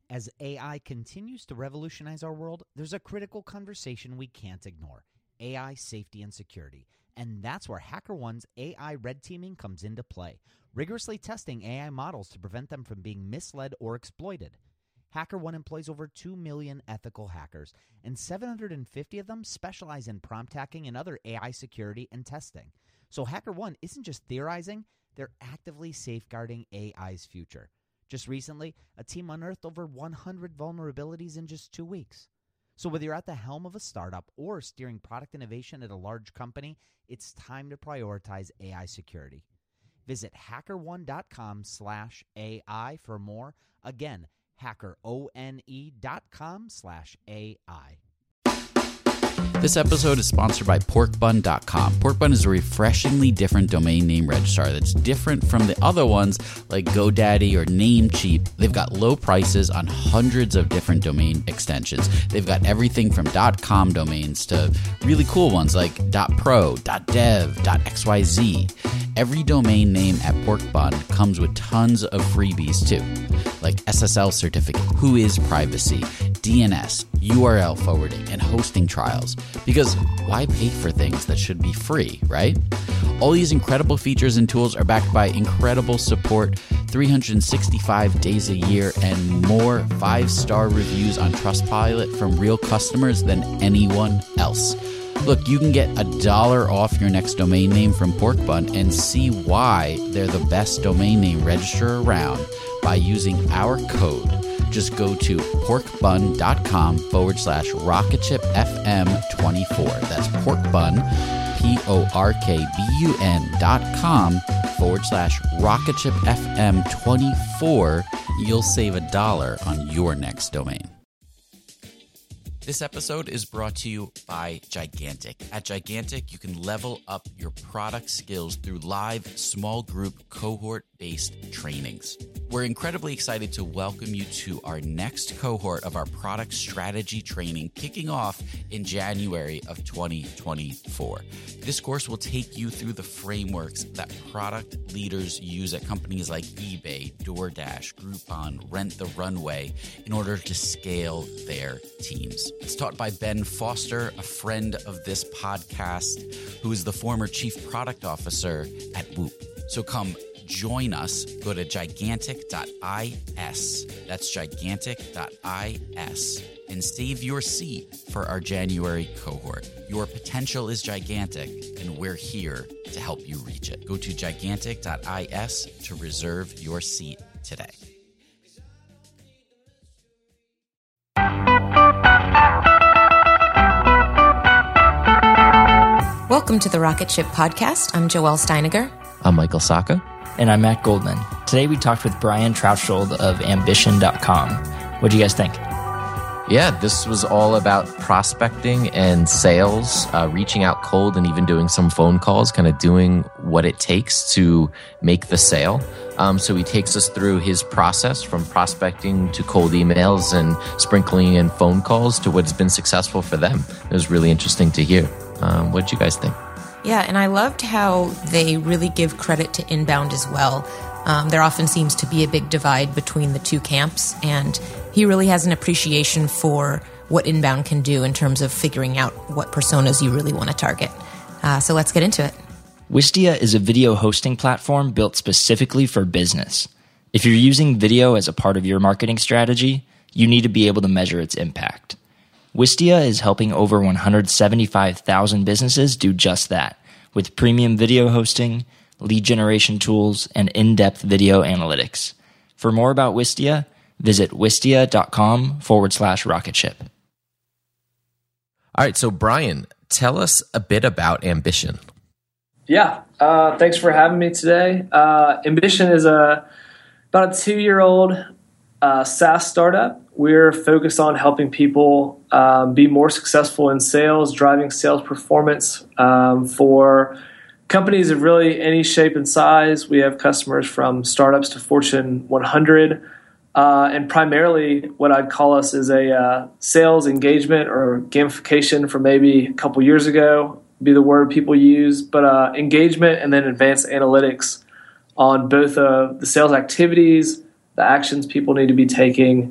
As AI continues to revolutionize our world, there's a critical conversation we can't ignore: AI safety and security. And that's where HackerOne's AI red teaming comes into play, rigorously testing AI models to prevent them from being misled or exploited. HackerOne employs over 2 million ethical hackers, and 750 of them specialize in prompt hacking and other AI security and testing. So HackerOne isn't just theorizing, they're actively safeguarding AI's future. Just recently, a team unearthed over 100 vulnerabilities in just 2 weeks. So whether you're at the helm of a startup or steering product innovation at a large company, it's time to prioritize AI security. Visit hackerone.com/AI for more. Again, hackerone.com/AI. This episode is sponsored by porkbun.com. Porkbun is a refreshingly different domain name registrar that's different from the other ones like GoDaddy or Namecheap. They've got low prices on hundreds of different domain extensions. They've got everything from .com domains to really cool ones like .pro, .dev, .xyz. Every domain name at Porkbun comes with tons of freebies too, like SSL certificate, WHOIS privacy, DNS, URL forwarding, and hosting trials. Because why pay for things that should be free, right? All these incredible features and tools are backed by incredible support, 365 days a year, and more 5-star reviews on Trustpilot from real customers than anyone else. Look, you can get $1 off your next domain name from Porkbun and see why they're the best domain name registrar around by using our code. Just go to porkbun.com/rocketshipfm24. That's porkbun, porkbun.com/rocketshipfm24. You'll save $1 on your next domain. This episode is brought to you by Gigantic. At Gigantic, you can level up your product skills through live small group cohort-based trainings. We're incredibly excited to welcome you to our next cohort of our product strategy training kicking off in January of 2024. This course will take you through the frameworks that product leaders use at companies like eBay, DoorDash, Groupon, Rent the Runway in order to scale their teams. It's taught by Ben Foster, a friend of this podcast, who is the former chief product officer at Whoop. So come join us. Go to gigantic.is. That's gigantic.is. And save your seat for our January cohort. Your potential is gigantic, and we're here to help you reach it. Go to gigantic.is to reserve your seat today. Welcome to the Rocket Ship Podcast. I'm Joelle Steiniger. I'm Michael Sacca. And I'm Matt Goldman. Today we talked with Brian Troutschuld of Ambition.com. What do you guys think? Yeah, this was all about prospecting and sales, reaching out cold and even doing some phone calls, kind of doing what it takes to make the sale. So he takes us through his process from prospecting to cold emails and sprinkling in phone calls to what's been successful for them. It was really interesting to hear. What did you guys think? Yeah, and I loved how they really give credit to inbound as well. There often seems to be a big divide between the two camps, and he really has an appreciation for what inbound can do in terms of figuring out what personas you really want to target. So let's get into it. Wistia is a video hosting platform built specifically for business. If you're using video as a part of your marketing strategy, you need to be able to measure its impact. Wistia is helping over 175,000 businesses do just that, with premium video hosting, lead generation tools, and in-depth video analytics. For more about Wistia, visit wistia.com/rocketship. All right, so Brian, tell us a bit about Ambition. Yeah, thanks for having me today. Ambition is about a 2-year-old SaaS startup. We're focused on helping people be more successful in sales, driving sales performance for companies of really any shape and size. We have customers from startups to Fortune 100. And primarily what I'd call us is a sales engagement or gamification from maybe a couple years ago, be the word people use, but engagement and then advanced analytics on both the sales activities, the actions people need to be taking,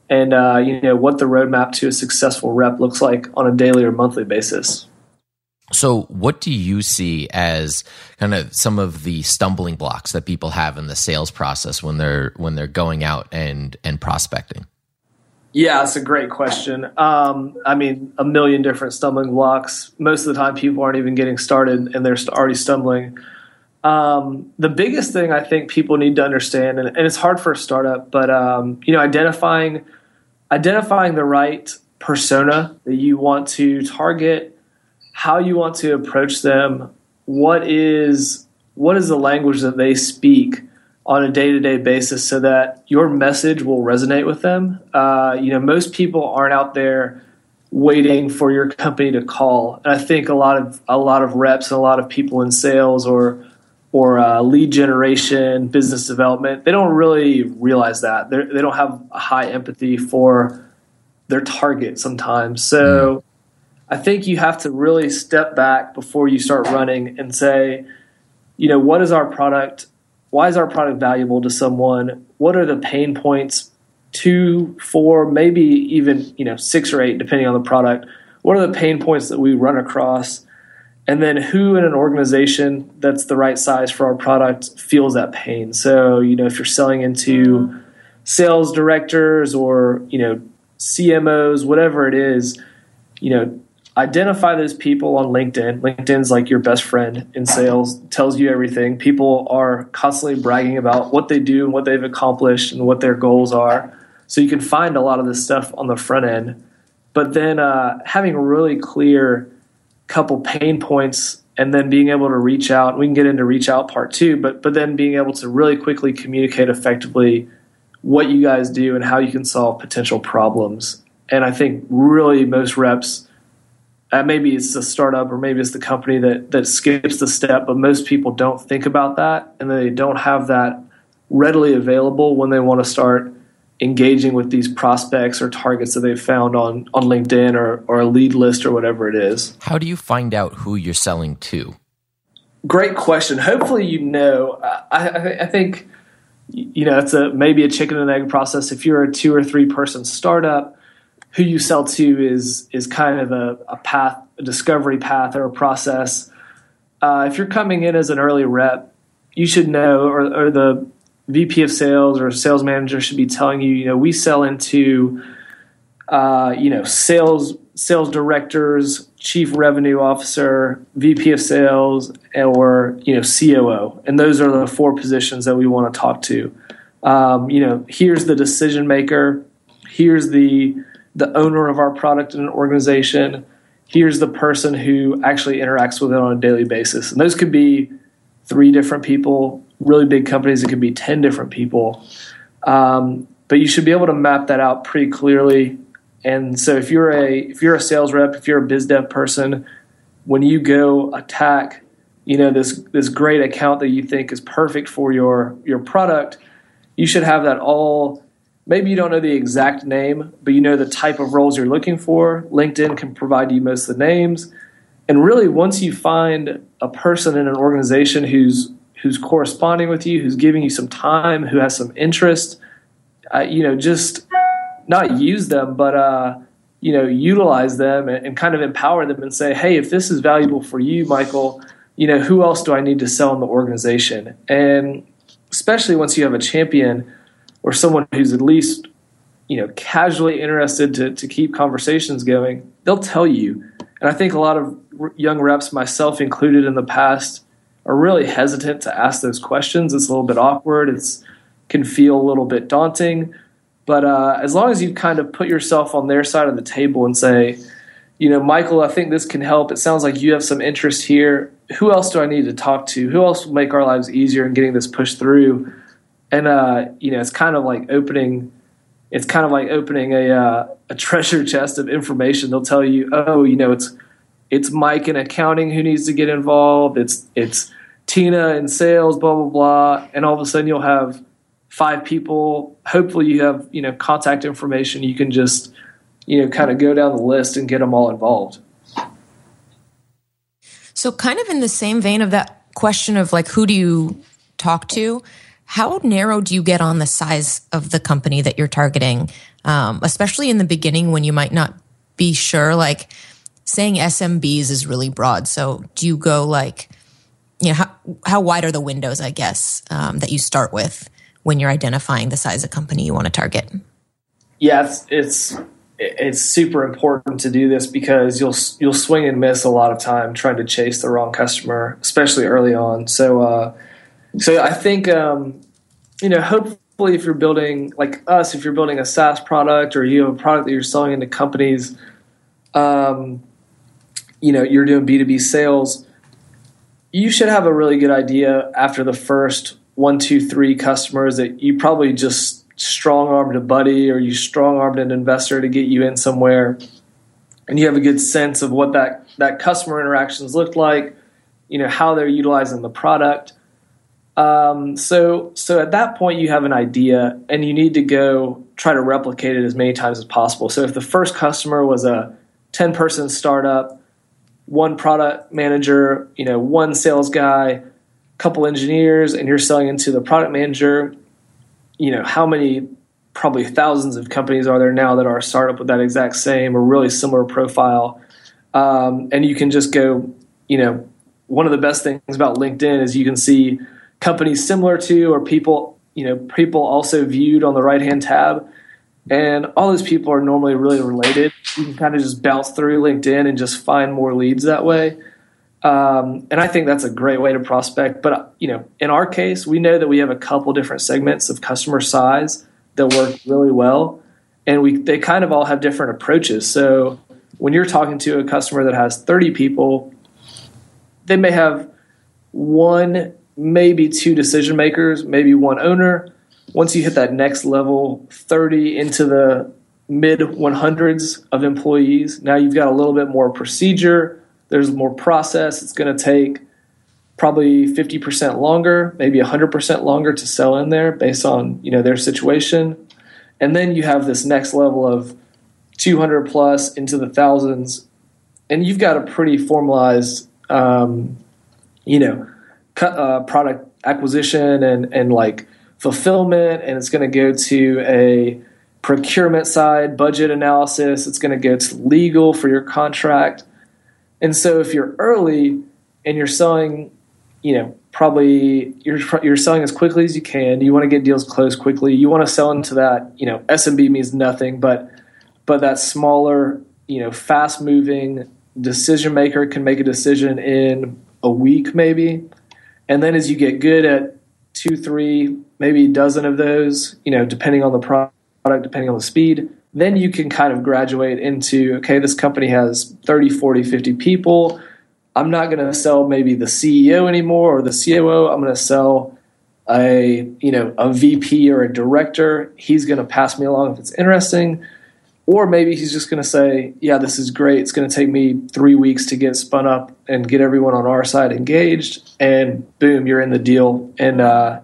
and what the roadmap to a successful rep looks like on a daily or monthly basis. So what do you see as kind of some of the stumbling blocks that people have in the sales process when they're going out and prospecting? Yeah, that's a great question. I mean, a million different stumbling blocks. Most of the time people aren't even getting started and they're already stumbling. The biggest thing I think people need to understand, and it's hard for a startup, but identifying the right persona that you want to target, how you want to approach them, what is the language that they speak on a day-to-day basis so that your message will resonate with them. Most people aren't out there waiting for your company to call. And I think a lot of reps and a lot of people in sales or lead generation, business development, they don't really realize that. They don't have a high empathy for their target sometimes. So I think you have to really step back before you start running and say, what is our product? Why is our product valuable to someone? What are the pain points? 2, 4, maybe even 6 or 8, depending on the product. What are the pain points that we run across? And then who in an organization that's the right size for our product feels that pain? So, if you're selling into sales directors or, CMOs, whatever it is, identify those people on LinkedIn. LinkedIn's like your best friend in sales, tells you everything. People are constantly bragging about what they do and what they've accomplished and what their goals are. So you can find a lot of this stuff on the front end. But then having a really clear couple pain points and then being able to reach out. We can get into reach out part 2, but then being able to really quickly communicate effectively what you guys do and how you can solve potential problems. And I think really most reps, maybe it's the startup or maybe it's the company that skips the step, but most people don't think about that and they don't have that readily available when they want to start engaging with these prospects or targets that they've found on LinkedIn or a lead list or whatever it is. How do you find out who you're selling to? Great question. Hopefully, I think, it's maybe a chicken and egg process. If you're a 2 or 3 person startup, who you sell to is kind of a path, a discovery path or a process. If you're coming in as an early rep, you should know, or the VP of sales or sales manager should be telling you, we sell into, sales directors, chief revenue officer, VP of sales, or, COO. And those are the 4 positions that we want to talk to. Here's the decision maker. Here's the owner of our product in an organization. Here's the person who actually interacts with it on a daily basis. And those could be 3 different people. Really big companies, it could be 10 different people. But you should be able to map that out pretty clearly. And so if you're a sales rep, if you're a biz dev person, when you go attack, this great account that you think is perfect for your product, you should have that all. Maybe you don't know the exact name, but you know the type of roles you're looking for. LinkedIn can provide you most of the names. And really, once you find a person in an organization who's corresponding with you, who's giving you some time, who has some interest, just not use them, but utilize them and kind of empower them and say, hey, if this is valuable for you, Michael, who else do I need to sell in the organization? And especially once you have a champion or someone who's at least, casually interested to keep conversations going, they'll tell you. And I think a lot of young reps, myself included in the past, are really hesitant to ask those questions. It's a little bit awkward. It can feel a little bit daunting. But as long as you kind of put yourself on their side of the table and say, Michael, I think this can help. It sounds like you have some interest here. Who else do I need to talk to? Who else will make our lives easier in getting this pushed through? And it's kind of like opening a treasure chest of information. They'll tell you, it's Mike in accounting who needs to get involved. It's Tina in sales, blah blah blah. And all of a sudden you'll have 5 people. Hopefully you have contact information. You can just kind of go down the list and get them all involved. So kind of in the same vein of that question of like, who do you talk to? how narrow do you get on the size of the company that you're targeting, especially in the beginning when you might not be sure? Like saying SMBs is really broad. So do you go like, how wide are the windows, I guess, that you start with when you're identifying the size of company you want to target? Yeah, it's super important to do this because you'll swing and miss a lot of time trying to chase the wrong customer, especially early on. So I think hopefully if you're building like us, if you're building a SaaS product or you have a product that you're selling into companies, you're doing B2B sales, you should have a really good idea after the first 1, 2, 3 customers that you probably just strong-armed a buddy or you strong-armed an investor to get you in somewhere, and you have a good sense of what that customer interactions looked like, how they're utilizing the product. So at that point you have an idea and you need to go try to replicate it as many times as possible. So if the first customer was a 10-person startup, 1 product manager, 1 sales guy, couple engineers, and you're selling into the product manager, how many, probably thousands of companies are there now that are a startup with that exact same or really similar profile. And you can just go, one of the best things about LinkedIn is you can see companies similar to, or people also viewed on the right-hand tab. And all those people are normally really related. You can kind of just bounce through LinkedIn and just find more leads that way. And I think that's a great way to prospect. But, in our case, we know that we have a couple different segments of customer size that work really well. And they kind of all have different approaches. So when you're talking to a customer that has 30 people, they may have 1, maybe 2 decision makers, maybe 1 owner. Once you hit that next level, 30 into the mid 100s of employees, now you've got a little bit more procedure. There's more process. It's going to take probably 50% longer, maybe 100% longer to sell in there based on their situation. And then you have this next level of 200 plus into the thousands, and you've got a pretty formalized, product acquisition and like fulfillment, and it's going to go to a procurement side, budget analysis. It's going to go to legal for your contract. And so if you're early and you're selling, probably you're selling as quickly as you can. You want to get deals closed quickly. You want to sell into that, SMB means nothing, but that smaller, fast moving decision maker can make a decision in a week maybe. And then as you get good at 2, 3, maybe a dozen of those, depending on the product, depending on the speed, then you can kind of graduate into, okay, this company has 30, 40, 50 people. I'm not going to sell maybe the CEO anymore or the COO. I'm going to sell a VP or a director. He's going to pass me along if it's interesting. Or maybe he's just going to say, yeah, this is great. It's going to take me 3 weeks to get spun up and get everyone on our side engaged. And boom, you're in the deal. And,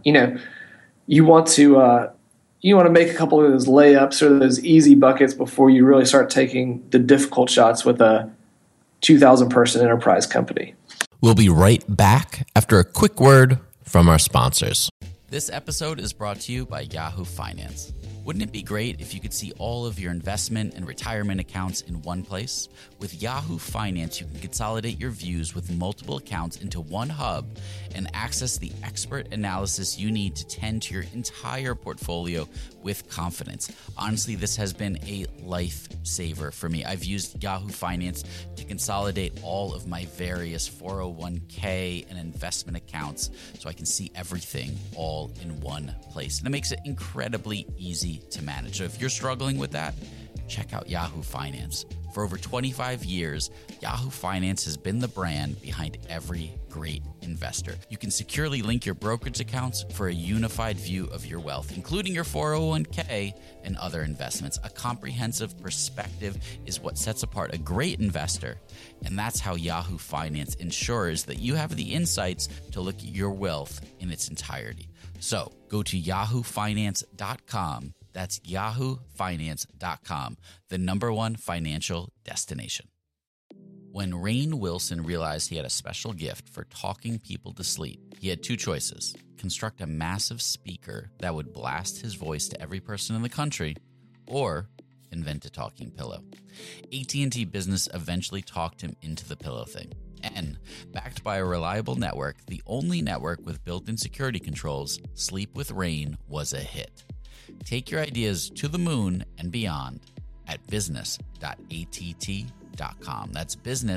you want to make a couple of those layups or those easy buckets before you really start taking the difficult shots with a 2,000-person enterprise company. We'll be right back after a quick word from our sponsors. This episode is brought to you by Yahoo Finance. Wouldn't it be great if you could see all of your investment and retirement accounts in one place? With Yahoo Finance, you can consolidate your views with multiple accounts into one hub and access the expert analysis you need to tend to your entire portfolio with confidence. Honestly, this has been a lifesaver for me. I've used Yahoo Finance to consolidate all of my various 401k and investment accounts so I can see everything all in one place. And it makes it incredibly easy to manage. So if you're struggling with that, check out Yahoo Finance. For over 25 years, Yahoo Finance has been the brand behind every great investor. You can securely link your brokerage accounts for a unified view of your wealth, including your 401k and other investments. A comprehensive perspective is what sets apart a great investor, and that's how Yahoo Finance ensures that you have the insights to look at your wealth in its entirety. So go to yahoofinance.com. That's yahoofinance.com, the #1 financial destination. When Rainn Wilson realized he had a special gift for talking people to sleep, he had two choices: construct a massive speaker that would blast his voice to every person in the country, or invent a talking pillow. AT&T Business eventually talked him into the pillow thing. And, backed by a reliable network, the only network with built-in security controls, Sleep with Rainn was a hit. Take your ideas to the moon and beyond at business.att.com. That's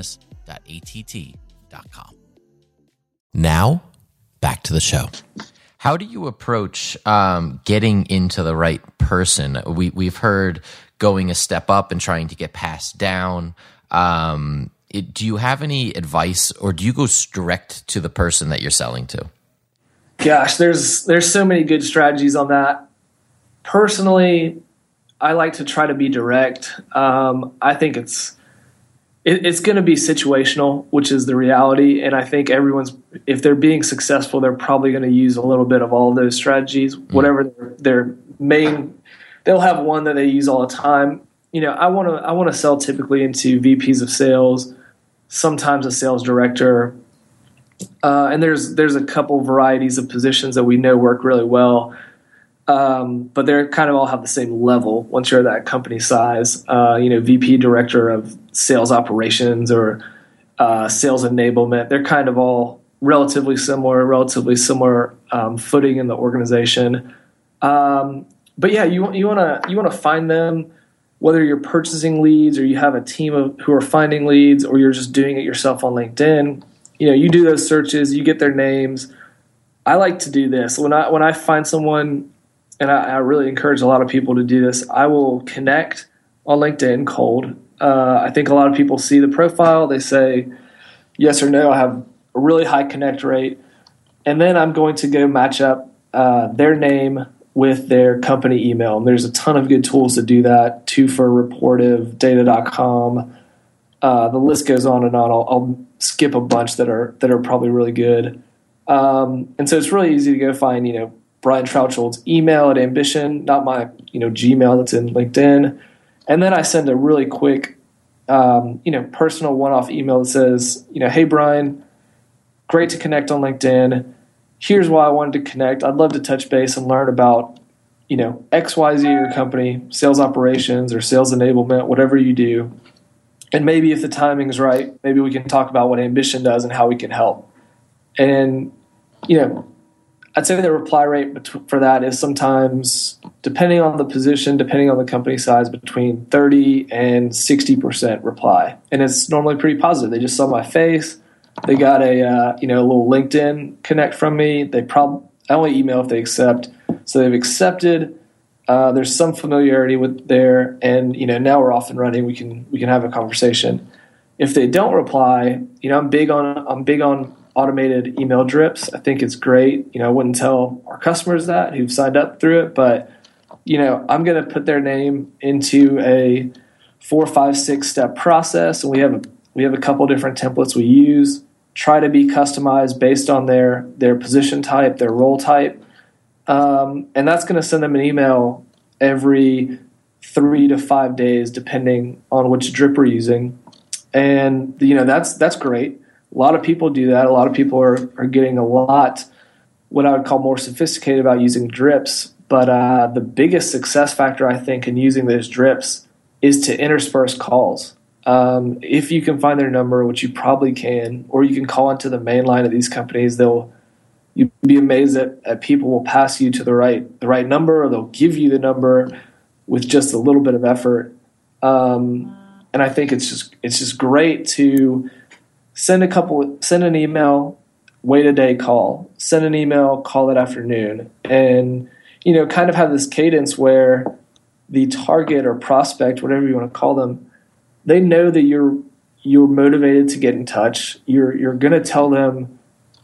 business.att.com. Now, back to the show. How do you approach getting into the right person? We've heard going a step up and trying to get passed down. Do you have any advice, or do you go direct to the person that you're selling to? Gosh, there's so many good strategies on that. Personally, I like to try to be direct. I think it's going to be situational, which is the reality. And I think if they're being successful, they're probably going to use a little bit of all of those strategies, whatever their main. They'll have one that they use all the time. I want to sell typically into VPs of sales, sometimes a sales director, and there's a couple varieties of positions that we know work really well. But they're kind of all have the same level once you're at that company size. VP director of sales operations or sales enablement. They're kind of all relatively similar footing in the organization. But yeah, you want to find them, whether you're purchasing leads or you have a team who are finding leads, or you're just doing it yourself on LinkedIn. You do those searches, you get their names. I like to do this when I find someone. And I really encourage a lot of people to do this. I will connect on LinkedIn cold. I think a lot of people see the profile. They say yes or no. I have a really high connect rate. And then I'm going to go match up their name with their company email. And there's a ton of good tools to do that. Twofer, Reportive, Data.com. The list goes on and on. I'll skip a bunch that are probably really good. And so it's really easy to go find, Brian Trouchold's email at Ambition, not my, Gmail that's in LinkedIn. And then I send a really quick, personal one-off email that says, hey, Brian, great to connect on LinkedIn. Here's why I wanted to connect. I'd love to touch base and learn about, XYZ, your company, sales operations or sales enablement, whatever you do. And maybe if the timing is right, maybe we can talk about what Ambition does and how we can help. And, I'd say the reply rate for that is sometimes, depending on the position, depending on the company size, between 30 and 60% reply. And it's normally pretty positive. They just saw my face. They got a little LinkedIn connect from me. I only email if they accept. So they've accepted. There's some familiarity with there, and now we're off and running. We can have a conversation. If they don't reply, I'm big on automated email drips. I think it's great. I wouldn't tell our customers that who've signed up through it, but I'm going to put their name into a 4, 5, 6 step process, and we have a couple different templates we use. Try to be customized based on their position type, their role type, and that's going to send them an email every 3 to 5 days, depending on which drip we're using, and that's great. A lot of people do that. A lot of people are getting a lot, what I would call more sophisticated about using drips. But the biggest success factor, I think, in using those drips is to intersperse calls. If you can find their number, which you probably can, or you can call into the main line of these companies, you'd be amazed that people will pass you to the right number, or they'll give you the number with just a little bit of effort. And I think it's just great to send an email, wait a day, call. Send an email, call that afternoon. And, kind of have this cadence where the target or prospect, whatever you want to call them, they know that you're motivated to get in touch. You're going to tell them,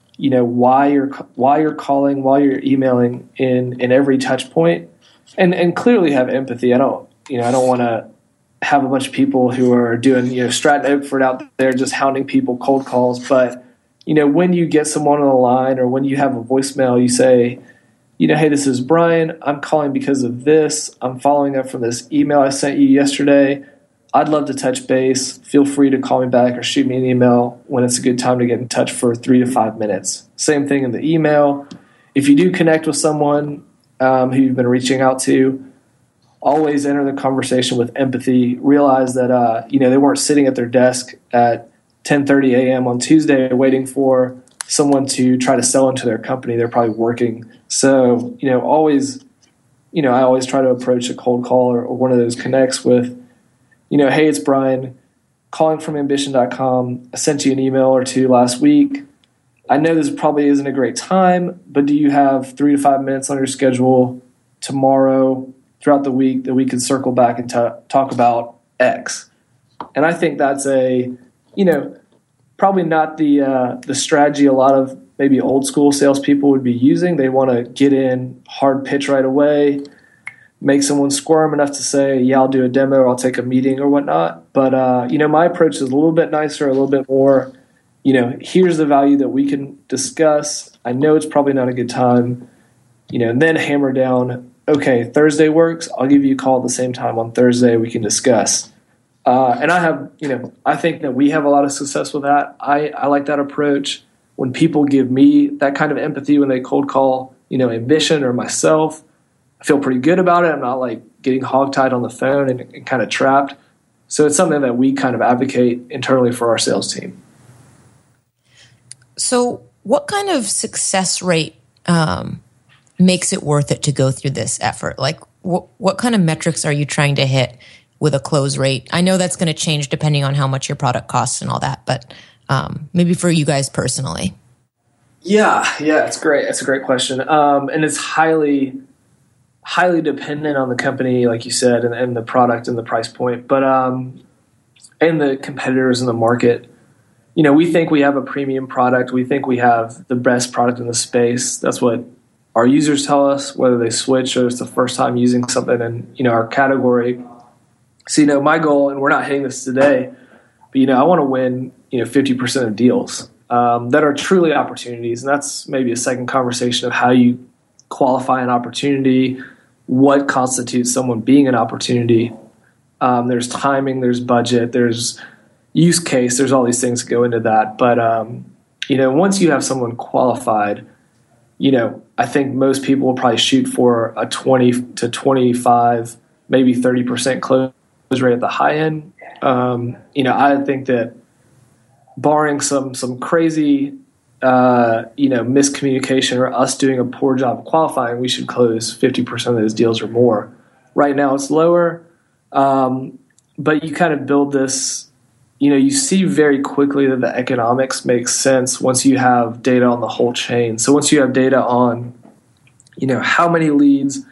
why you're calling, why you're emailing in every touch point, and clearly have empathy. I don't want to have a bunch of people who are doing, Stratton Oakford out there just hounding people, cold calls. But, when you get someone on the line, or when you have a voicemail, you say, hey, this is Brian. I'm calling because of this. I'm following up from this email I sent you yesterday. I'd love to touch base. Feel free to call me back or shoot me an email when it's a good time to get in touch for 3 to 5 minutes. Same thing in the email. If you do connect with someone who you've been reaching out to, always enter the conversation with empathy. Realize that they weren't sitting at their desk at 10:30 a.m. on Tuesday waiting for someone to try to sell into their company. They're probably working. So, I always try to approach a cold call or one of those connects with, hey, it's Brian calling from ambition.com. I sent you an email or two last week. I know this probably isn't a great time, but do you have 3 to 5 minutes on your schedule tomorrow throughout the week that we could circle back and talk about X? And I think that's probably not the strategy a lot of maybe old school salespeople would be using. They want to get in, hard pitch right away, make someone squirm enough to say, yeah, I'll do a demo or I'll take a meeting or whatnot. But, my approach is a little bit nicer, a little bit more, here's the value that we can discuss. I know it's probably not a good time, and then hammer down, okay, Thursday works. I'll give you a call at the same time on Thursday. We can discuss. And I think that we have a lot of success with that. I like that approach. When people give me that kind of empathy when they cold call, Ambition or myself, I feel pretty good about it. I'm not like getting hogtied on the phone and kind of trapped. So it's something that we kind of advocate internally for our sales team. So what kind of success rate makes it worth it to go through this effort? Like what kind of metrics are you trying to hit with a close rate? I know that's going to change depending on how much your product costs and all that, but maybe for you guys personally. Yeah, it's great. It's a great question. And it's highly dependent on the company, like you said, and the product and the price point, but and the competitors in the market. We think we have a premium product. We think we have the best product in the space. That's what our users tell us, whether they switch or it's the first time using something in, our category. So, my goal, and we're not hitting this today, but, I want to win, 50% of deals that are truly opportunities. And that's maybe a second conversation of how you qualify an opportunity, what constitutes someone being an opportunity. There's timing, there's budget, there's use case, there's all these things that go into that. But, once you have someone qualified, I think most people will probably shoot for a 20 to 25, maybe 30% close rate at the high end. I think that barring some crazy, miscommunication or us doing a poor job of qualifying, we should close 50% of those deals or more. Right now it's lower, but you kind of build this, you see very quickly that the economics make sense once you have data on the whole chain. So once you have data on, how many leads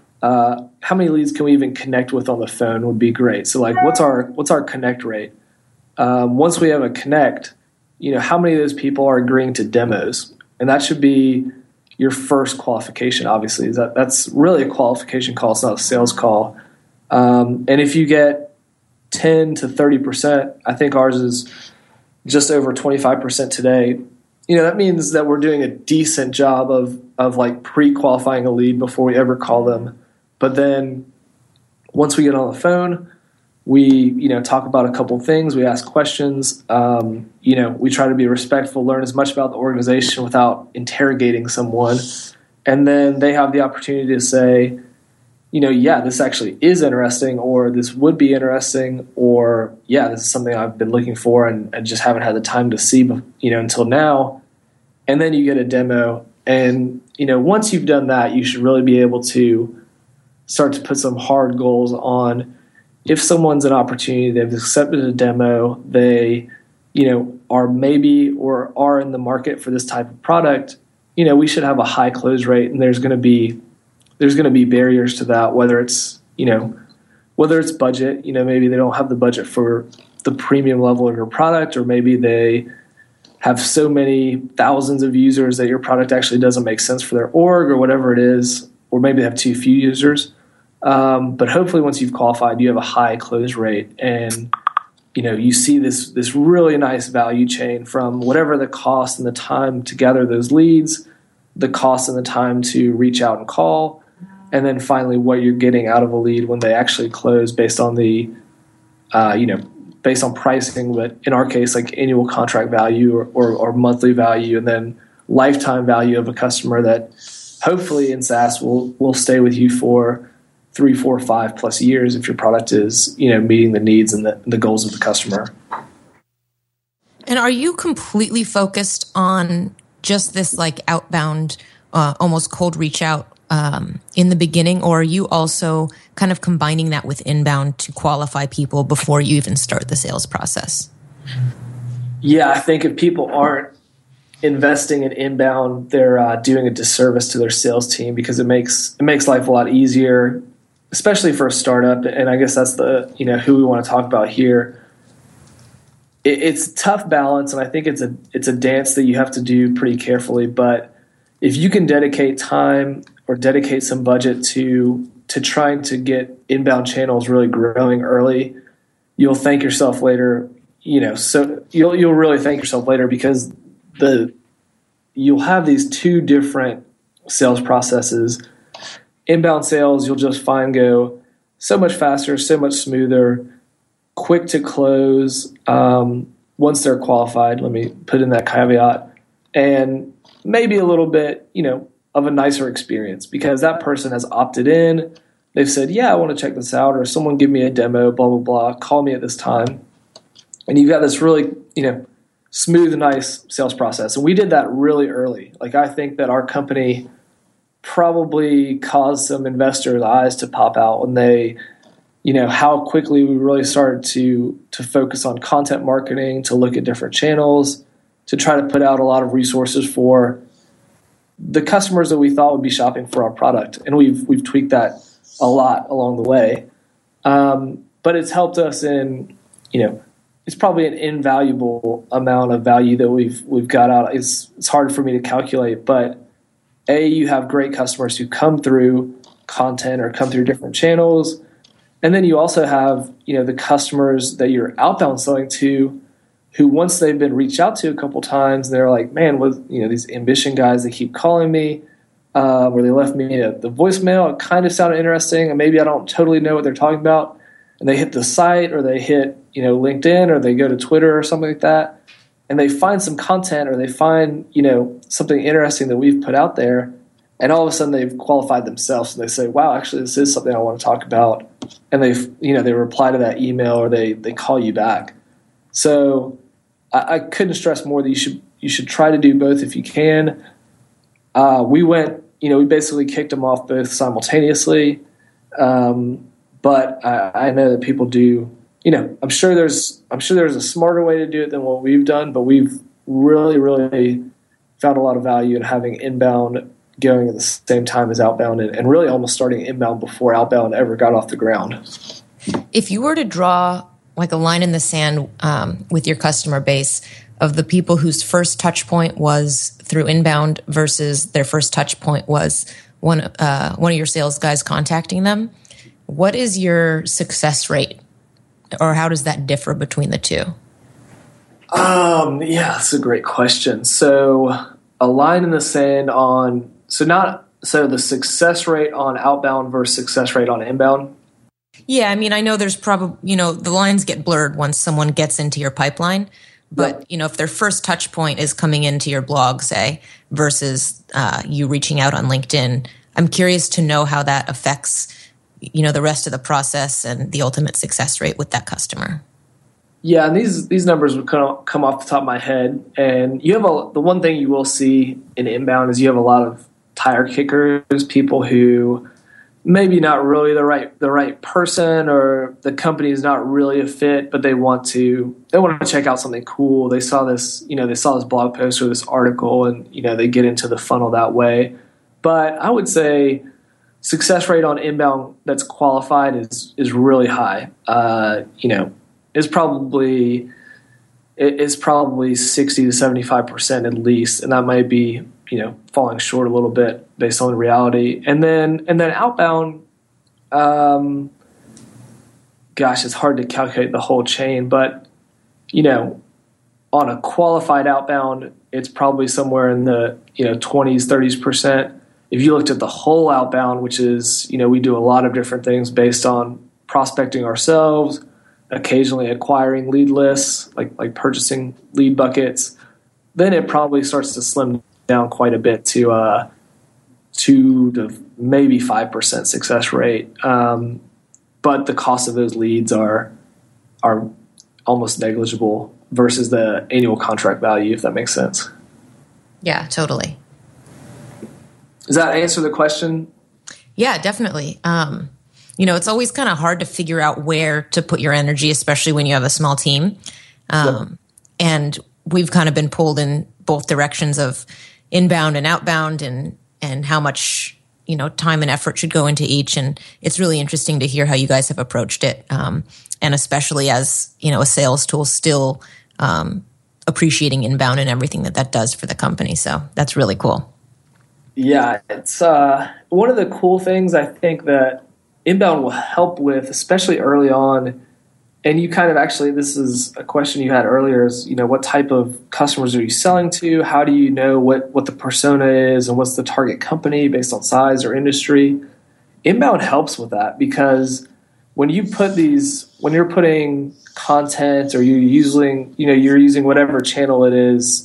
can we even connect with on the phone would be great. So like, what's our connect rate? Once we have a connect, how many of those people are agreeing to demos? And that should be your first qualification, obviously. That's really a qualification call. It's not a sales call. And if you get 10 to 30%, I think ours is just over 25% today. That means that we're doing a decent job of like pre-qualifying a lead before we ever call them. But then once we get on the phone, we, talk about a couple things. We ask questions. We try to be respectful, learn as much about the organization without interrogating someone. And then they have the opportunity to say, yeah, this actually is interesting, or this would be interesting, or yeah, this is something I've been looking for and just haven't had the time to see, until now. And then you get a demo. And, once you've done that, you should really be able to start to put some hard goals on if someone's an opportunity, they've accepted a demo, they, are maybe or are in the market for this type of product, we should have a high close rate, and there's going to be barriers to that, whether it's budget, maybe they don't have the budget for the premium level of your product, or maybe they have so many thousands of users that your product actually doesn't make sense for their org or whatever it is, or maybe they have too few users. But hopefully once you've qualified, you have a high close rate, and you see this really nice value chain from whatever the cost and the time to gather those leads, the cost and the time to reach out and call, and then finally what you're getting out of a lead when they actually close based on the based on pricing, but in our case, like annual contract value or monthly value, and then lifetime value of a customer that hopefully in SaaS will stay with you for 3, 4, 5+ years if your product is, meeting the needs and the goals of the customer. And are you completely focused on just this like outbound, almost cold reach out in the beginning, or are you also kind of combining that with inbound to qualify people before you even start the sales process? Yeah, I think if people aren't investing in inbound, they're doing a disservice to their sales team, because it makes life a lot easier, especially for a startup. And I guess that's the who we want to talk about here. It's a tough balance, and I think it's a dance that you have to do pretty carefully. But if you can dedicate time or dedicate some budget to trying to get inbound channels really growing early, you'll thank yourself later. So you'll really thank yourself later, because you'll have these two different sales processes. Inbound sales, you'll just find go so much faster, so much smoother, quick to close once they're qualified. Let me put in that caveat, and maybe a little bit, of a nicer experience, because that person has opted in. They've said, yeah, I want to check this out, or someone give me a demo, blah, blah, blah, call me at this time. And you've got this really, smooth, nice sales process. And we did that really early. Like, I think that our company probably caused some investors' eyes to pop out when they, how quickly we really started to focus on content marketing, to look at different channels, to try to put out a lot of resources for the customers that we thought would be shopping for our product. And we've tweaked that a lot along the way. But it's helped us in, it's probably an invaluable amount of value that we've got out. It's hard for me to calculate, but you have great customers who come through content or come through different channels. And then you also have, the customers that you're outbound selling to, who once they've been reached out to a couple times, they're like, man, these Ambition guys, they keep calling me, or they left me the voicemail. It kind of sounded interesting, and maybe I don't totally know what they're talking about. And they hit the site, or they hit, LinkedIn, or they go to Twitter or something like that, and they find some content, or they find, something interesting that we've put out there, and all of a sudden they've qualified themselves, and they say, wow, actually this is something I want to talk about. And they reply to that email, or they call you back. So I couldn't stress more that you should try to do both if you can. We basically kicked them off both simultaneously. But I know that people do, I'm sure there's a smarter way to do it than what we've done, but we've really, really found a lot of value in having inbound going at the same time as outbound, and really almost starting inbound before outbound ever got off the ground. If you were to draw like a line in the sand with your customer base of the people whose first touch point was through inbound versus their first touch point was one of your sales guys contacting them, what is your success rate, or how does that differ between the two? Yeah, that's a great question. So a line in the sand on the success rate on outbound versus success rate on inbound. Yeah, I mean, I know there's probably, the lines get blurred once someone gets into your pipeline. But, if their first touch point is coming into your blog, say, versus you reaching out on LinkedIn, I'm curious to know how that affects, the rest of the process and the ultimate success rate with that customer. Yeah, and these numbers would come off the top of my head. And you have the one thing you will see in inbound is you have a lot of tire kickers, people who maybe not really the right person, or the company is not really a fit, but they want to check out something cool. They saw this, this blog post or this article, and they get into the funnel that way. But I would say success rate on inbound that's qualified is really high. It's probably 60 to 75% at least, and that might be falling short a little bit based on reality. And then outbound, gosh, it's hard to calculate the whole chain, but on a qualified outbound, it's probably somewhere in the 20s, 30%. If you looked at the whole outbound, which is we do a lot of different things based on prospecting ourselves, occasionally acquiring lead lists, like purchasing lead buckets, then it probably starts to slim down quite a bit to 2 to maybe 5% success rate. But the cost of those leads are almost negligible versus the annual contract value, if that makes sense. Yeah, totally. Does that answer the question? Yeah, definitely. It's always kind of hard to figure out where to put your energy, especially when you have a small team. And we've kind of been pulled in both directions of inbound and outbound and how much, time and effort should go into each. And it's really interesting to hear how you guys have approached it. And especially as, a sales tool, still appreciating inbound and everything that does for the company. So that's really cool. Yeah, it's one of the cool things I think that inbound will help with, especially early on. And you kind of actually, this is a question you had earlier, is, what type of customers are you selling to? How do you know what the persona is and what's the target company based on size or industry? Inbound helps with that, because when you're putting content, or you're using whatever channel it is,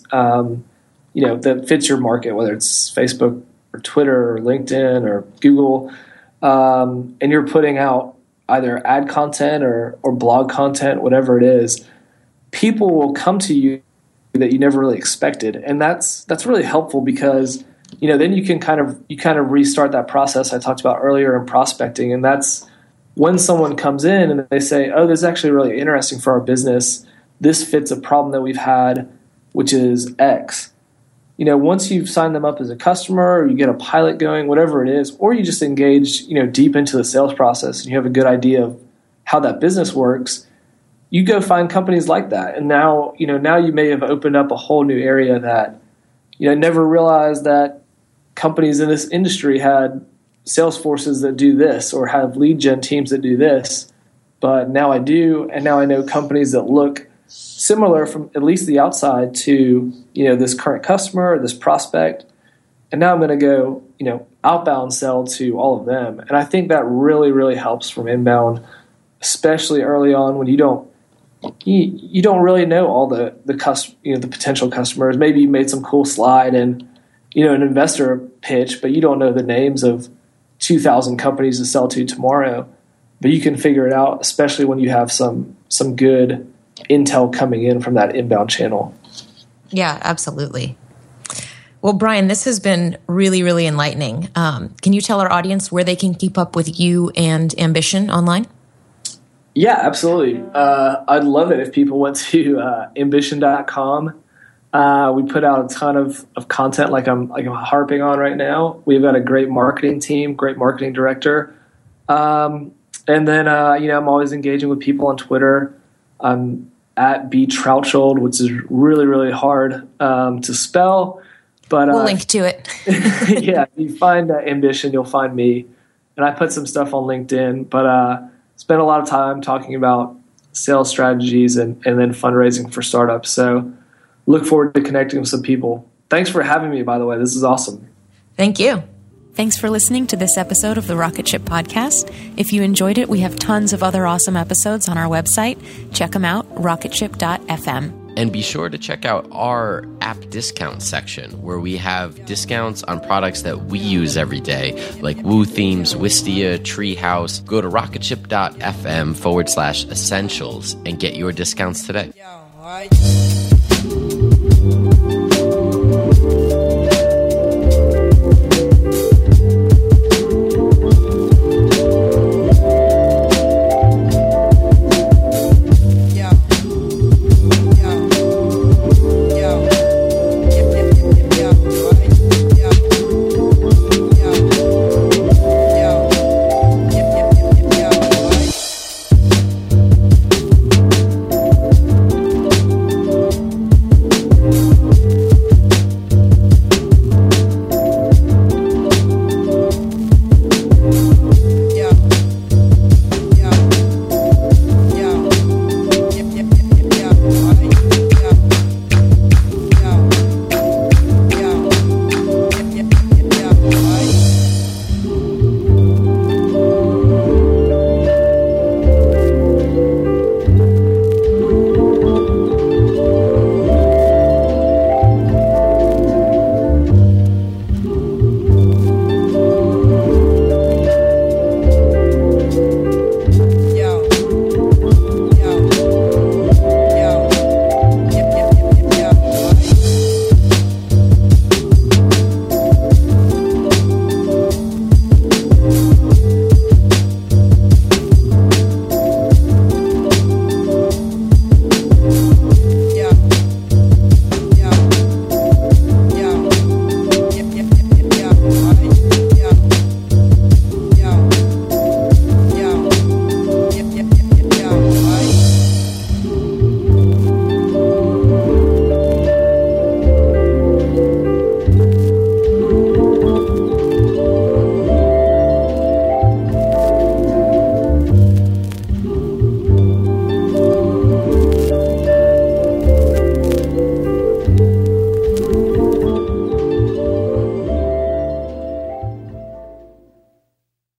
that fits your market, whether it's Facebook or Twitter or LinkedIn or Google, and you're putting out either ad content or blog content, whatever it is, people will come to you that you never really expected. And that's really helpful, because, then you can kind of restart that process I talked about earlier in prospecting. And that's when someone comes in and they say, oh, this is actually really interesting for our business. This fits a problem that we've had, which is X. Once you've signed them up as a customer, or you get a pilot going, whatever it is, or you just engage, deep into the sales process and you have a good idea of how that business works, you go find companies like that. And now you may have opened up a whole new area that, never realized that companies in this industry had sales forces that do this, or have lead gen teams that do this. But now I do, and now I know companies that look similar from at least the outside to, this current customer or this prospect. And now I'm going to go, outbound sell to all of them. And I think that really, really helps from inbound, especially early on when you don't really know all the potential customers. Maybe you made some cool slide and, an investor pitch, but you don't know the names of 2,000 companies to sell to tomorrow. But you can figure it out, especially when you have some good intel coming in from that inbound channel. Yeah, absolutely. Well, Brian, this has been really, really enlightening. Can you tell our audience where they can keep up with you and Ambition online? Yeah, absolutely. I'd love it if people went to ambition.com. We put out a ton of content like I'm harping on right now. We've got a great marketing team, great marketing director. And then, I'm always engaging with people on Twitter. I'm at btrouchold, which is really, really hard to spell. But we'll link to it. Yeah, if you find Ambition, you'll find me. And I put some stuff on LinkedIn, but spend a lot of time talking about sales strategies and then fundraising for startups. So look forward to connecting with some people. Thanks for having me, by the way. This is awesome. Thank you. Thanks for listening to this episode of the Rocket Ship Podcast. If you enjoyed it, we have tons of other awesome episodes on our website. Check them out, rocketship.fm. And be sure to check out our app discount section, where we have discounts on products that we use every day, like Woo Themes, Wistia, Treehouse. Go to rocketship.fm/essentials and get your discounts today.